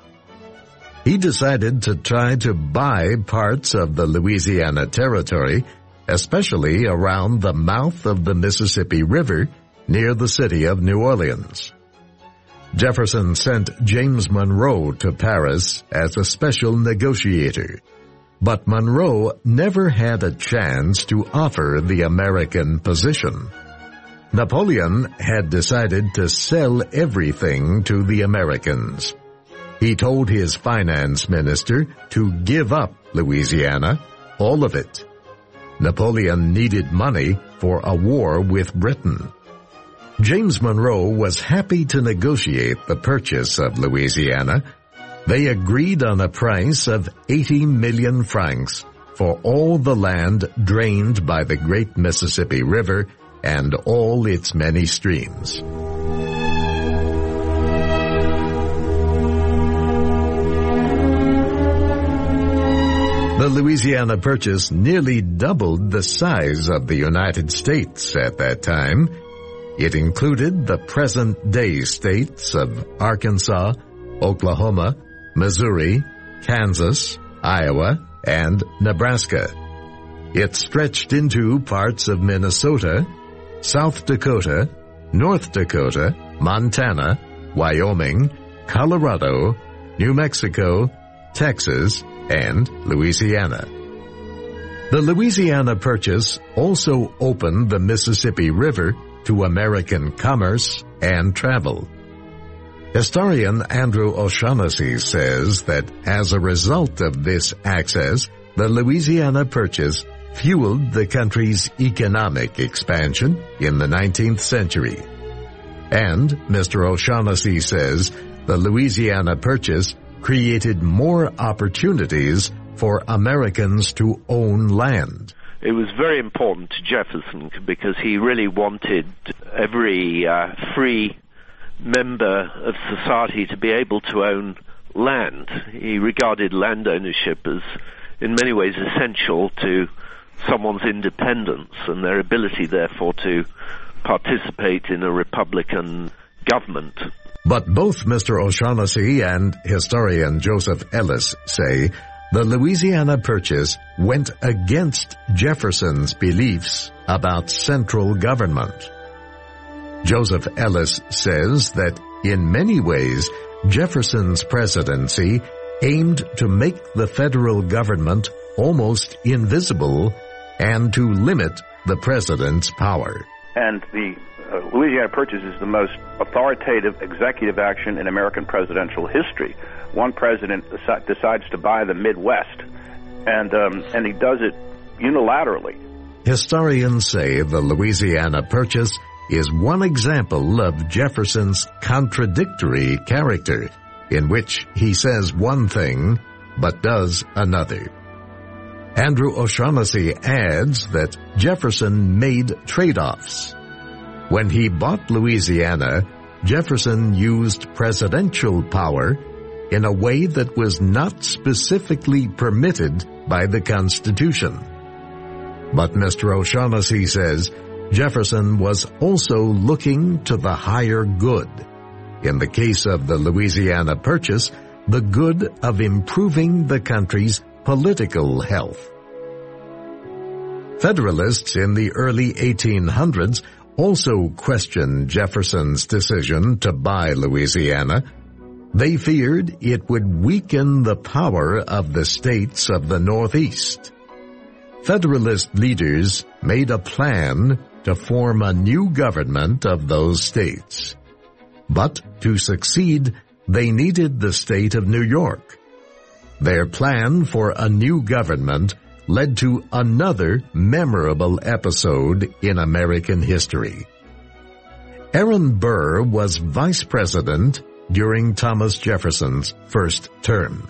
He decided to try to buy parts of the Louisiana Territory, especially around the mouth of the Mississippi River near the city of New Orleans. Jefferson sent James Monroe to Paris as a special negotiator, but Monroe never had a chance to offer the American position. Napoleon had decided to sell everything to the Americans. He told his finance minister to give up Louisiana, all of it. Napoleon needed money for a war with Britain. James Monroe was happy to negotiate the purchase of Louisiana. They agreed on a price of eighty million francs for all the land drained by the great Mississippi River and all its many streams. The Louisiana Purchase nearly doubled the size of the United States at that time. It included the present-day states of Arkansas, Oklahoma, Missouri, Kansas, Iowa, and Nebraska. It stretched into parts of Minnesota, South Dakota, North Dakota, Montana, Wyoming, Colorado, New Mexico, Texas, and Louisiana. The Louisiana Purchase also opened the Mississippi River to American commerce and travel. Historian Andrew O'Shaughnessy says that as a result of this access, the Louisiana Purchase fueled the country's economic expansion in the nineteenth century. And Mister O'Shaughnessy says the Louisiana Purchase created more opportunities for Americans to own land. It was very important to Jefferson because he really wanted every uh, free member of society to be able to own land. He regarded land ownership as, in many ways, essential to someone's independence and their ability, therefore, to participate in a republican government. But both Mister O'Shaughnessy and historian Joseph Ellis say the Louisiana Purchase went against Jefferson's beliefs about central government. Joseph Ellis says that in many ways, Jefferson's presidency aimed to make the federal government almost invisible and to limit the president's power. And the uh, Louisiana Purchase is the most authoritative executive action in American presidential history. One president deci- decides to buy the Midwest, and um, and he does it unilaterally. Historians say the Louisiana Purchase is one example of Jefferson's contradictory character, in which he says one thing but does another. Andrew O'Shaughnessy adds that Jefferson made trade-offs. When he bought Louisiana, Jefferson used presidential power in a way that was not specifically permitted by the Constitution. But Mister O'Shaughnessy says Jefferson was also looking to the higher good. In the case of the Louisiana Purchase, the good of improving the country's political health. Federalists in the early eighteen hundreds also questioned Jefferson's decision to buy Louisiana. They feared it would weaken the power of the states of the Northeast. Federalist leaders made a plan to form a new government of those states. But to succeed, they needed the state of New York. Their plan for a new government led to another memorable episode in American history. Aaron Burr was vice president during Thomas Jefferson's first term.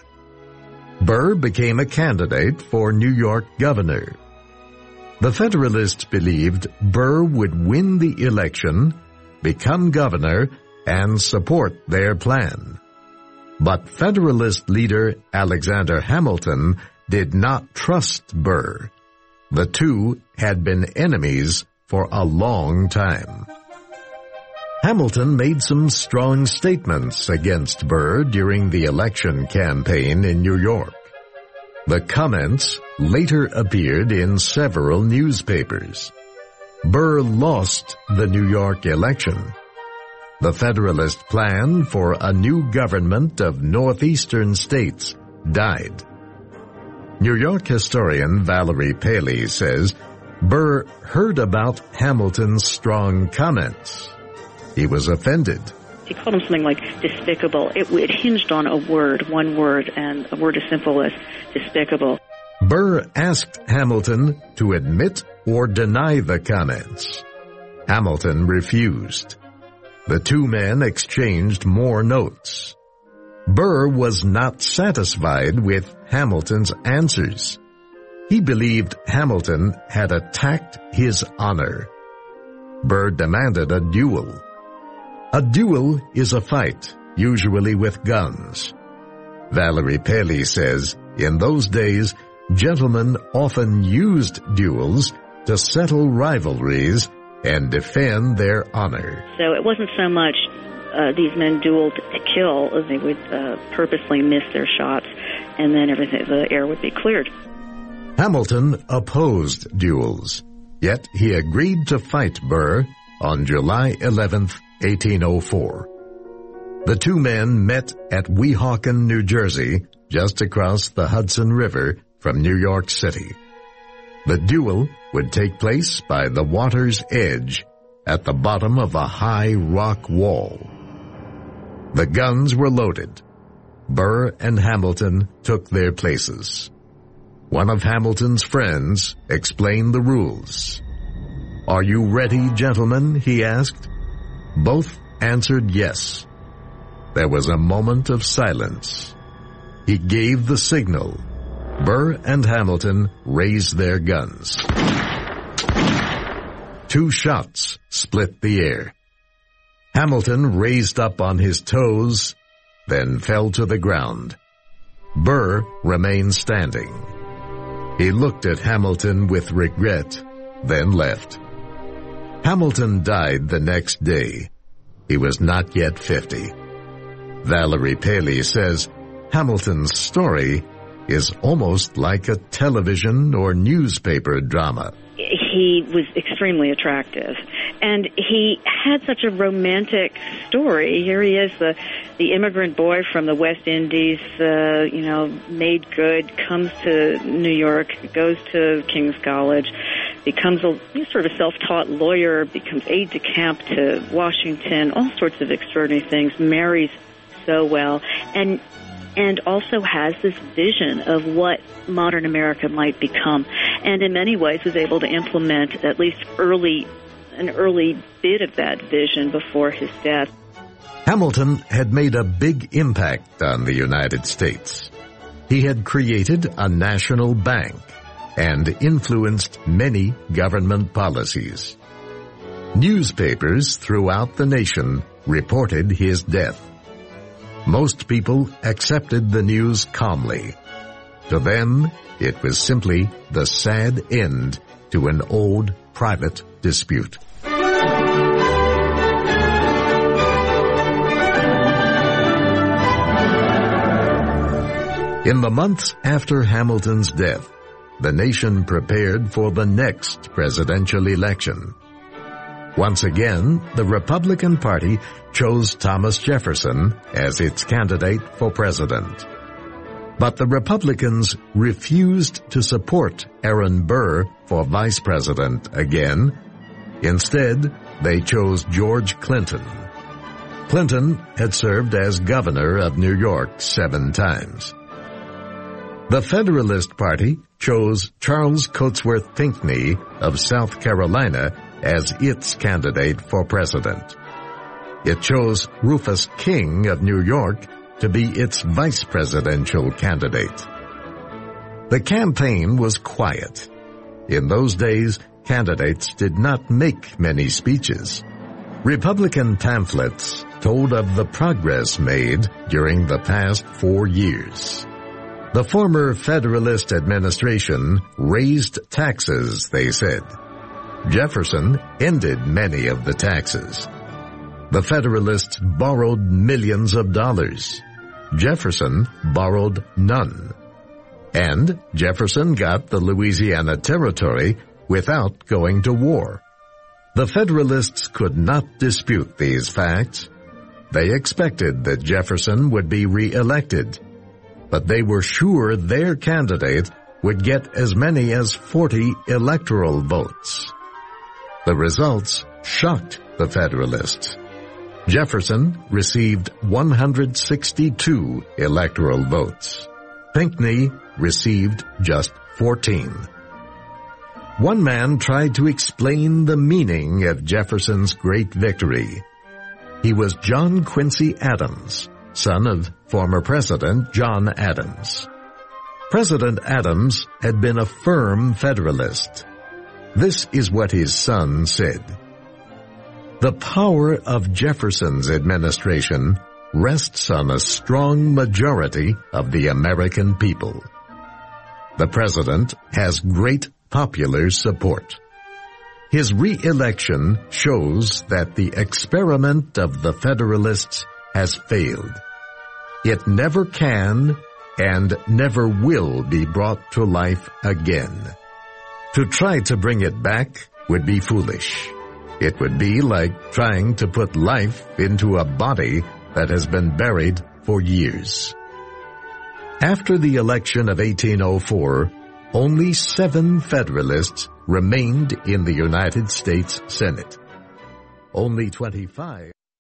Burr became a candidate for New York governor. The Federalists believed Burr would win the election, become governor, and support their plan. But Federalist leader Alexander Hamilton did not trust Burr. The two had been enemies for a long time. Hamilton made some strong statements against Burr during the election campaign in New York. The comments later appeared in several newspapers. Burr lost the New York election. The Federalist plan for a new government of northeastern states died. New York historian Valerie Paley says Burr heard about Hamilton's strong comments. He was offended. He called him something like despicable. It, it hinged on a word, one word, and a word as simple as despicable. Burr asked Hamilton to admit or deny the comments. Hamilton refused. The two men exchanged more notes. Burr was not satisfied with Hamilton's answers. He believed Hamilton had attacked his honor. Burr demanded a duel. A duel is a fight, usually with guns. Valerie Paley says, in those days, gentlemen often used duels to settle rivalries and defend their honor. So it wasn't so much uh, these men dueled to kill, as they would uh, purposely miss their shots, and then everything, the air would be cleared. Hamilton opposed duels, yet he agreed to fight Burr on July eleventh, eighteen oh four. The two men met at Weehawken, New Jersey, just across the Hudson River from New York City. The duel would take place by the water's edge at the bottom of a high rock wall. The guns were loaded. Burr and Hamilton took their places. One of Hamilton's friends explained the rules. "Are you ready, gentlemen?" he asked. Both answered yes. There was a moment of silence. He gave the signal. Burr and Hamilton raised their guns. Two shots split the air. Hamilton raised up on his toes, then fell to the ground. Burr remained standing. He looked at Hamilton with regret, then left. Hamilton died the next day. He was not yet fifty. Valerie Paley says Hamilton's story is almost like a television or newspaper drama. He was extremely attractive, and he had such a romantic story. Here he is, the the immigrant boy from the West Indies, uh, you know, made good, comes to New York, goes to King's College, becomes a sort of a self-taught lawyer, becomes aide-de-camp to Washington, all sorts of extraordinary things, marries so well, and and also has this vision of what modern America might become, and in many ways was able to implement at least early an early bit of that vision before his death. Hamilton had made a big impact on the United States. He had created a national bank and influenced many government policies. Newspapers throughout the nation reported his death. Most people accepted the news calmly. To them, it was simply the sad end to an old private dispute. In the months after Hamilton's death, the nation prepared for the next presidential election. Once again, the Republican Party chose Thomas Jefferson as its candidate for president. But the Republicans refused to support Aaron Burr for vice president again. Instead, they chose George Clinton. Clinton had served as governor of New York seven times. The Federalist Party chose Charles Cotesworth Pinckney of South Carolina as its candidate for president. It chose Rufus King of New York to be its vice presidential candidate. The campaign was quiet. In those days, candidates did not make many speeches. Republican pamphlets told of the progress made during the past four years. The former Federalist administration raised taxes, they said. Jefferson ended many of the taxes. The Federalists borrowed millions of dollars. Jefferson borrowed none. And Jefferson got the Louisiana Territory without going to war. The Federalists could not dispute these facts. They expected that Jefferson would be re-elected, but they were sure their candidate would get as many as forty electoral votes. The results shocked the Federalists. Jefferson received one hundred sixty-two electoral votes. Pinckney received just fourteen. One man tried to explain the meaning of Jefferson's great victory. He was John Quincy Adams, son of former President John Adams. President Adams had been a firm Federalist. This is what his son said. The power of Jefferson's administration rests on a strong majority of the American people. The president has great popular support. His re-election shows that the experiment of the Federalists has failed. It never can and never will be brought to life again. To try to bring it back would be foolish. It would be like trying to put life into a body that has been buried for years. After the election of eighteen oh four, only seven Federalists remained in the United States Senate. Only twenty-five